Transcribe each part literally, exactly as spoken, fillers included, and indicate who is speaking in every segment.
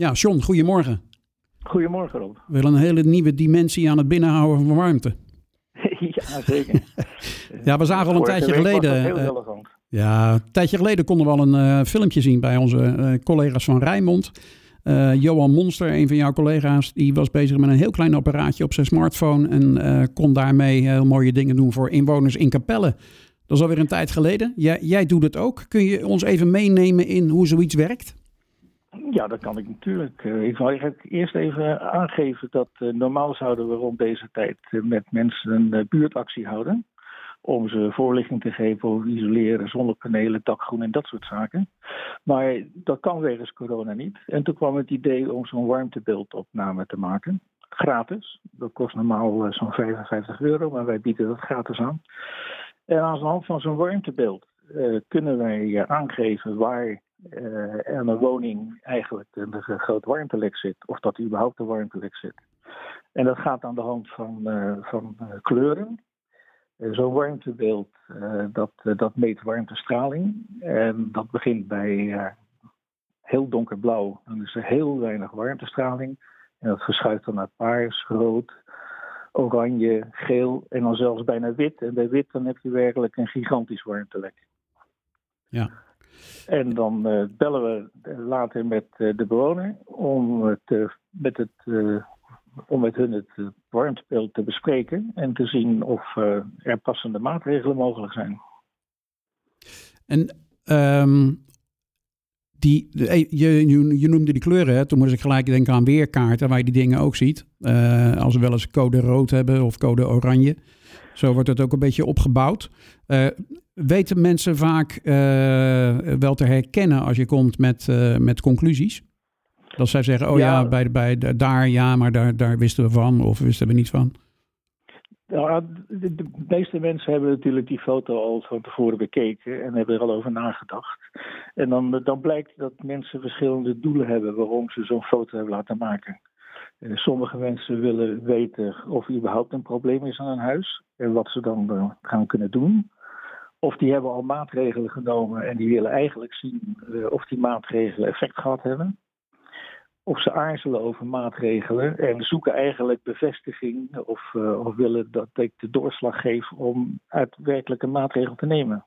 Speaker 1: Ja, John, goedemorgen.
Speaker 2: Goedemorgen, Rob.
Speaker 1: Wel een hele nieuwe dimensie aan het binnenhouden van warmte.
Speaker 2: Ja, zeker.
Speaker 1: Ja, we zagen al een tijdje geleden.
Speaker 2: Heel
Speaker 1: uh,
Speaker 2: relevant.
Speaker 1: Ja, een tijdje geleden konden we al een uh, filmpje zien bij onze uh, collega's van Rijnmond. Uh, Johan Monster, een van jouw collega's, die was bezig met een heel klein apparaatje op zijn smartphone en uh, kon daarmee heel mooie dingen doen voor inwoners in Capelle. Dat is alweer een tijd geleden. Jij, jij doet het ook. Kun je ons even meenemen in hoe zoiets werkt?
Speaker 2: Ja, dat kan ik natuurlijk. Uh, ik wil eigenlijk eerst even aangeven dat uh, normaal zouden we rond deze tijd uh, met mensen een uh, buurtactie houden. Om ze voorlichting te geven over isoleren, zonnepanelen, dakgroen en dat soort zaken. Maar dat kan wegens corona niet. En toen kwam het idee om zo'n warmtebeeldopname te maken. Gratis. Dat kost normaal uh, zo'n vijfenvijftig euro, maar wij bieden dat gratis aan. En aan de hand van zo'n warmtebeeld uh, kunnen wij uh, aangeven waar uh, aan een woning eigenlijk een, een groot warmtelek zit. Of dat er überhaupt een warmtelek zit. En dat gaat aan de hand van, uh, van uh, kleuren. Uh, zo'n warmtebeeld uh, dat, uh, dat meet warmtestraling. En dat begint bij uh, heel donkerblauw. Dan is er heel weinig warmtestraling. En dat verschuift dan naar paars, rood, oranje, geel en dan zelfs bijna wit. En bij wit dan heb je werkelijk een gigantisch warmtelek.
Speaker 1: Ja.
Speaker 2: En dan uh, bellen we later met uh, de bewoner om, uh, te, met het, uh, om met hun het uh, warmtebeeld te bespreken en te zien of uh, er passende maatregelen mogelijk zijn.
Speaker 1: En um, die, je, je, je noemde die kleuren, hè? Toen moest ik gelijk denken aan weerkaarten waar je die dingen ook ziet. Uh, als we wel eens code rood hebben of code oranje. Zo wordt het ook een beetje opgebouwd. Uh, weten mensen vaak uh, wel te herkennen als je komt met, uh, met conclusies? Dat zij zeggen, oh ja, ja bij, bij de, daar ja, maar daar, daar wisten we van of wisten we niet van.
Speaker 2: Ja, de, de meeste mensen hebben natuurlijk die foto al van tevoren bekeken en hebben er al over nagedacht. En dan, dan blijkt dat mensen verschillende doelen hebben waarom ze zo'n foto hebben laten maken. Uh, sommige mensen willen weten of er überhaupt een probleem is aan hun huis en wat ze dan uh, gaan kunnen doen. Of die hebben al maatregelen genomen en die willen eigenlijk zien uh, of die maatregelen effect gehad hebben. Of ze aarzelen over maatregelen en zoeken eigenlijk bevestiging of, uh, of willen dat ik de doorslag geef om uitwerkelijk een maatregel te nemen.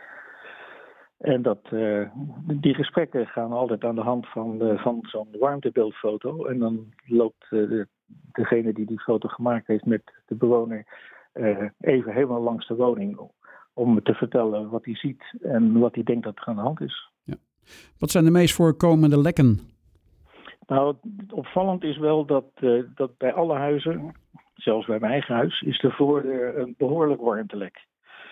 Speaker 2: En dat, uh, die gesprekken gaan altijd aan de hand van, uh, van zo'n warmtebeeldfoto. En dan loopt uh, de, degene die die foto gemaakt heeft met de bewoner uh, even helemaal langs de woning om te vertellen wat hij ziet en wat hij denkt dat er aan de hand is.
Speaker 1: Ja. Wat zijn de meest voorkomende lekken?
Speaker 2: Nou, opvallend is wel dat, uh, dat bij alle huizen, zelfs bij mijn eigen huis, is de voordeur een behoorlijk warmtelek.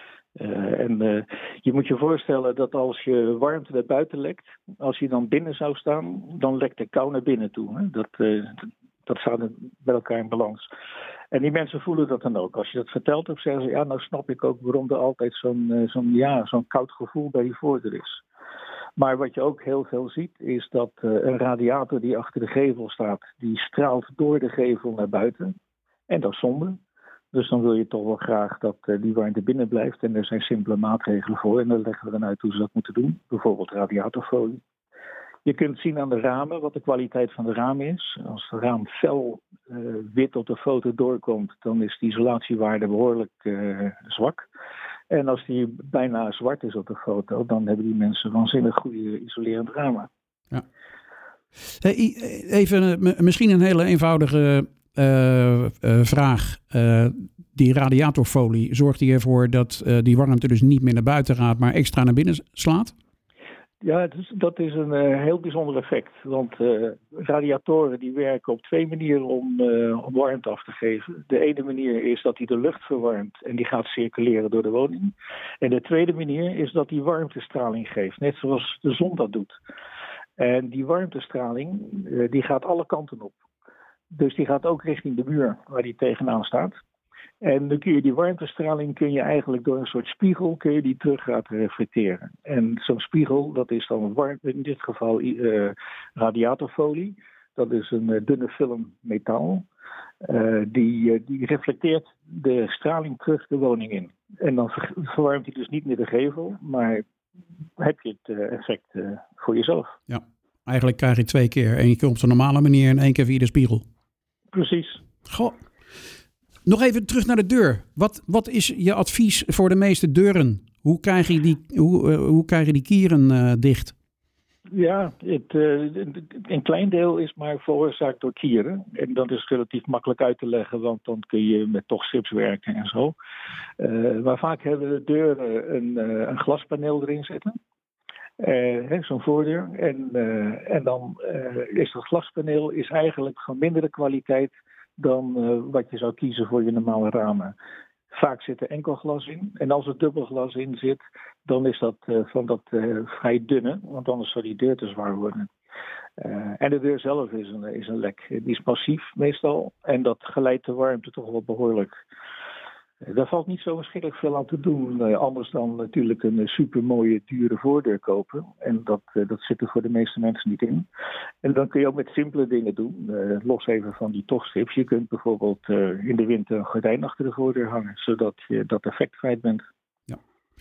Speaker 2: Uh, en uh, je moet je voorstellen dat als je warmte naar buiten lekt, als je dan binnen zou staan, dan lekt de kou naar binnen toe. Hè? Dat, uh, dat staat met elkaar in balans. En die mensen voelen dat dan ook. Als je dat vertelt, dan zeggen ze, ja, nou snap ik ook waarom er altijd zo'n, uh, zo'n, ja, zo'n koud gevoel bij die voordeur is. Maar wat je ook heel veel ziet, is dat uh, een radiator die achter de gevel staat, die straalt door de gevel naar buiten. En dat is zonde. Dus dan wil je toch wel graag dat uh, die warmte binnen blijft. En er zijn simpele maatregelen voor. En dan leggen we dan uit hoe ze dat moeten doen. Bijvoorbeeld radiatorfolie. Je kunt zien aan de ramen wat de kwaliteit van de ramen is. Als het raam fel uh, wit op de foto doorkomt, dan is de isolatiewaarde behoorlijk uh, zwak. En als die bijna zwart is op de foto, dan hebben die mensen waanzinnig goede isolerend ramen.
Speaker 1: Ja. Hey, even misschien een hele eenvoudige uh, uh, vraag. Uh, die radiatorfolie, zorgt die ervoor dat uh, die warmte dus niet meer naar buiten gaat, maar extra naar binnen slaat?
Speaker 2: Ja, dus dat is een uh, heel bijzonder effect. Want uh, radiatoren die werken op twee manieren om, uh, om warmte af te geven. De ene manier is dat hij de lucht verwarmt en die gaat circuleren door de woning. En de tweede manier is dat hij warmtestraling geeft, net zoals de zon dat doet. En die warmtestraling uh, die gaat alle kanten op. Dus die gaat ook richting de muur waar die tegenaan staat. En dan kun je die warmtestraling kun je eigenlijk door een soort spiegel kun je die terug laten reflecteren. En zo'n spiegel, dat is dan warm, in dit geval uh, radiatorfolie. Dat is een uh, dunne film metaal. Uh, die, uh, die reflecteert de straling terug de woning in. En dan ver- verwarmt hij dus niet meer de gevel, maar heb je het uh, effect uh, voor jezelf.
Speaker 1: Ja. Eigenlijk krijg je twee keer. Eén keer op de normale manier en één keer via de spiegel.
Speaker 2: Precies.
Speaker 1: Goh. Nog even terug naar de deur. Wat, wat is je advies voor de meeste deuren? Hoe krijg je die, hoe, uh, hoe krijg je die kieren uh, dicht?
Speaker 2: Ja, het, uh, een klein deel is maar veroorzaakt door kieren. En dat is relatief makkelijk uit te leggen, want dan kun je met tochtstrips werken en zo. Uh, maar vaak hebben de deuren een, uh, een glaspaneel erin zitten. Uh, zo'n voordeur. En, uh, en dan uh, is dat glaspaneel is eigenlijk van mindere kwaliteit dan uh, wat je zou kiezen voor je normale ramen. Vaak zit er enkel glas in. En als er dubbel glas in zit, dan is dat uh, van dat uh, vrij dunne. Want anders zou die deur te zwaar worden. Uh, en de deur zelf is een, is een lek. Die is passief meestal. En dat geleidt de warmte toch wel behoorlijk. Uh, daar valt niet zo verschrikkelijk veel aan te doen. Uh, anders dan natuurlijk een uh, supermooie dure voordeur kopen. En dat, uh, dat zit er voor de meeste mensen niet in. En dan kun je ook met simpele dingen doen. Uh, los even van die tochtstrips. Je kunt bijvoorbeeld uh, in de winter een gordijn achter de voordeur hangen. Zodat je dat effect kwijt bent.
Speaker 1: Ja.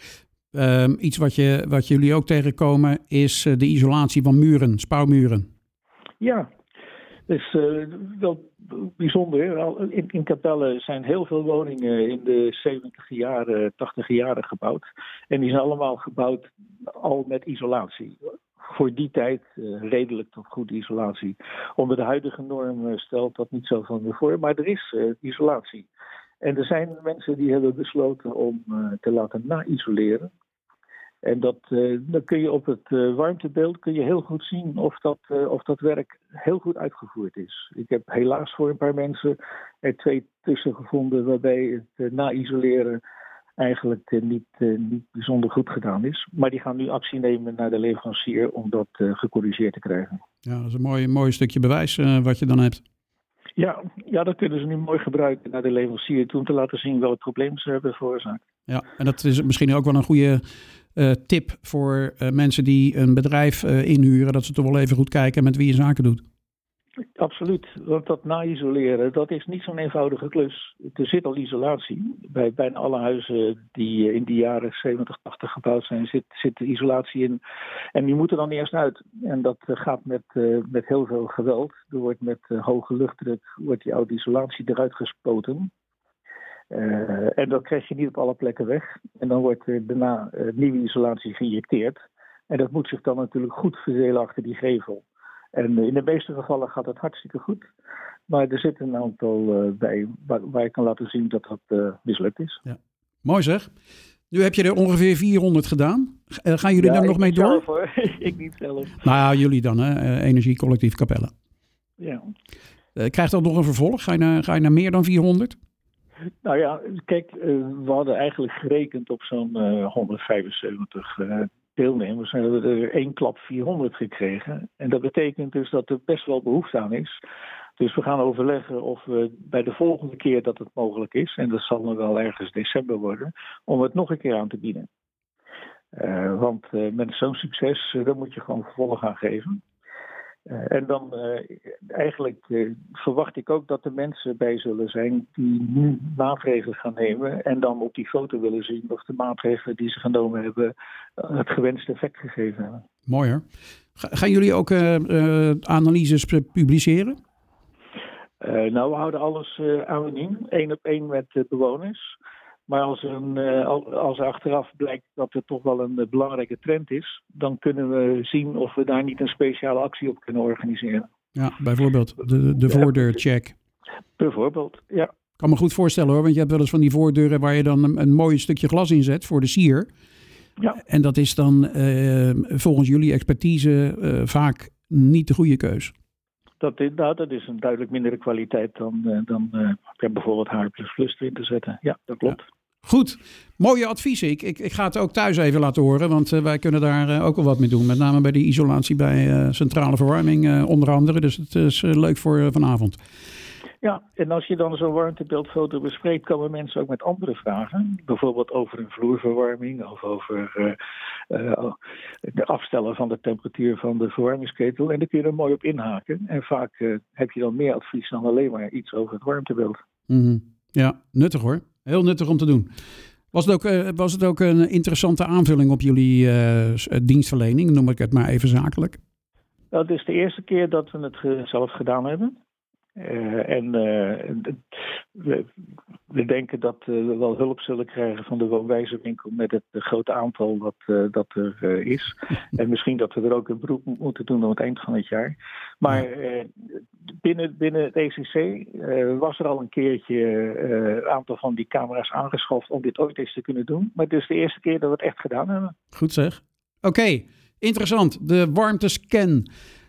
Speaker 1: Um, iets wat, je, wat jullie ook tegenkomen is uh, de isolatie van muren, spouwmuren.
Speaker 2: Ja, dat is uh, wel bijzonder. In, in Capelle zijn heel veel woningen in de zeventig jaren, tachtig jaren gebouwd. En die zijn allemaal gebouwd al met isolatie. Voor die tijd uh, redelijk tot goede isolatie. Onder de huidige norm stelt dat niet zoveel meer voor, maar er is uh, isolatie. En er zijn mensen die hebben besloten om uh, te laten na-isoleren. En dat, uh, dan kun je op het uh, warmtebeeld kun je heel goed zien of dat, uh, of dat werk heel goed uitgevoerd is. Ik heb helaas voor een paar mensen er twee tussen gevonden waarbij het uh, na-isoleren eigenlijk uh, niet, uh, niet bijzonder goed gedaan is. Maar die gaan nu actie nemen naar de leverancier om dat uh, gecorrigeerd te krijgen.
Speaker 1: Ja, dat is een mooi, mooi stukje bewijs uh, wat je dan hebt.
Speaker 2: Ja, ja, dat kunnen ze nu mooi gebruiken naar de leverancier toe om te laten zien welk probleem ze hebben veroorzaakt.
Speaker 1: Ja, en dat is misschien ook wel een goede uh, tip voor uh, mensen die een bedrijf uh, inhuren, dat ze toch wel even goed kijken met wie je zaken doet.
Speaker 2: Absoluut, want dat na-isoleren, dat is niet zo'n eenvoudige klus. Er zit al isolatie. Bij bijna alle huizen die in die jaren zeventig, tachtig gebouwd zijn, zit, zit isolatie in. En die moeten dan eerst uit. En dat gaat met, uh, met heel veel geweld. Er wordt met uh, hoge luchtdruk wordt die oude isolatie eruit gespoten. Uh, en dat krijg je niet op alle plekken weg. En dan wordt er daarna uh, nieuwe isolatie geïnjecteerd. En dat moet zich dan natuurlijk goed verdelen achter die gevel. En in de meeste gevallen gaat het hartstikke goed. Maar er zit een aantal uh, bij waar, waar je kan laten zien dat dat uh, mislukt is.
Speaker 1: Ja. Mooi zeg. Nu heb je er ongeveer vierhonderd gedaan. Uh, gaan jullie
Speaker 2: ja,
Speaker 1: daar nog mee door?
Speaker 2: Zelf, hoor. Ik niet zelf.
Speaker 1: Nou ja, jullie dan, hè? Uh, Energie Collectief Capelle.
Speaker 2: Ja.
Speaker 1: Uh, krijgt dat nog een vervolg? Ga je naar, ga je naar meer dan vierhonderd?
Speaker 2: Nou ja, kijk, uh, we hadden eigenlijk gerekend op zo'n uh, honderdvijfenzeventig uh, deelnemers. En we hebben er één klap vierhonderd gekregen. En dat betekent dus dat er best wel behoefte aan is. Dus we gaan overleggen of we bij de volgende keer dat het mogelijk is, en dat zal dan wel ergens december worden, om het nog een keer aan te bieden. Uh, want uh, met zo'n succes, uh, dan moet je gewoon vervolg gaan geven. Uh, en dan uh, eigenlijk uh, verwacht ik ook dat er mensen bij zullen zijn die nu maatregelen gaan nemen en dan op die foto willen zien of de maatregelen die ze genomen hebben uh, het gewenste effect gegeven hebben.
Speaker 1: Mooi hoor. Ga, gaan jullie ook uh, uh, analyses publiceren?
Speaker 2: Uh, nou, we houden alles uh, anoniem, één op één met uh, bewoners. Maar als, een, uh, als er achteraf blijkt dat er toch wel een uh, belangrijke trend is, dan kunnen we zien of we daar niet een speciale actie op kunnen organiseren.
Speaker 1: Ja, bijvoorbeeld de, de voordeurcheck.
Speaker 2: Bijvoorbeeld, ja.
Speaker 1: Ik kan me goed voorstellen hoor, want je hebt wel eens van die voordeuren waar je dan een, een mooi stukje glas in zet voor de sier.
Speaker 2: Ja.
Speaker 1: En dat is dan uh, volgens jullie expertise uh, vaak niet de goede keus.
Speaker 2: Dat is, nou, dat is een duidelijk mindere kwaliteit dan, uh, dan uh, ja, bijvoorbeeld H plus plus erin te zetten. Ja, dat klopt.
Speaker 1: Ja. Goed, mooie adviezen. Ik, ik, ik ga het ook thuis even laten horen, want uh, wij kunnen daar uh, ook wel wat mee doen. Met name bij die isolatie bij uh, centrale verwarming uh, onder andere. Dus het is uh, leuk voor uh, vanavond.
Speaker 2: Ja, en als je dan zo'n warmtebeeldfoto bespreekt, komen mensen ook met andere vragen. Bijvoorbeeld over een vloerverwarming of over uh, uh, de afstellen van de temperatuur van de verwarmingsketel. En daar kun je er mooi op inhaken. En vaak uh, heb je dan meer advies dan alleen maar iets over het warmtebeeld.
Speaker 1: Mm-hmm. Ja, nuttig hoor. Heel nuttig om te doen. Was het ook, uh, was het ook een interessante aanvulling op jullie uh, dienstverlening? Noem ik het maar even zakelijk.
Speaker 2: Dat is de eerste keer dat we het ge- zelf gedaan hebben. Uh, en uh, we, we denken dat uh, we wel hulp zullen krijgen van de woonwijzerwinkel met het uh, grote aantal dat, uh, dat er uh, is. En misschien dat we er ook een beroep moeten doen aan het eind van het jaar. Maar uh, binnen, binnen het E C C uh, was er al een keertje een uh, aantal van die camera's aangeschaft om dit ooit eens te kunnen doen. Maar het is de eerste keer dat we het echt gedaan hebben.
Speaker 1: Goed zeg. Oké, okay, interessant. De warmtescan.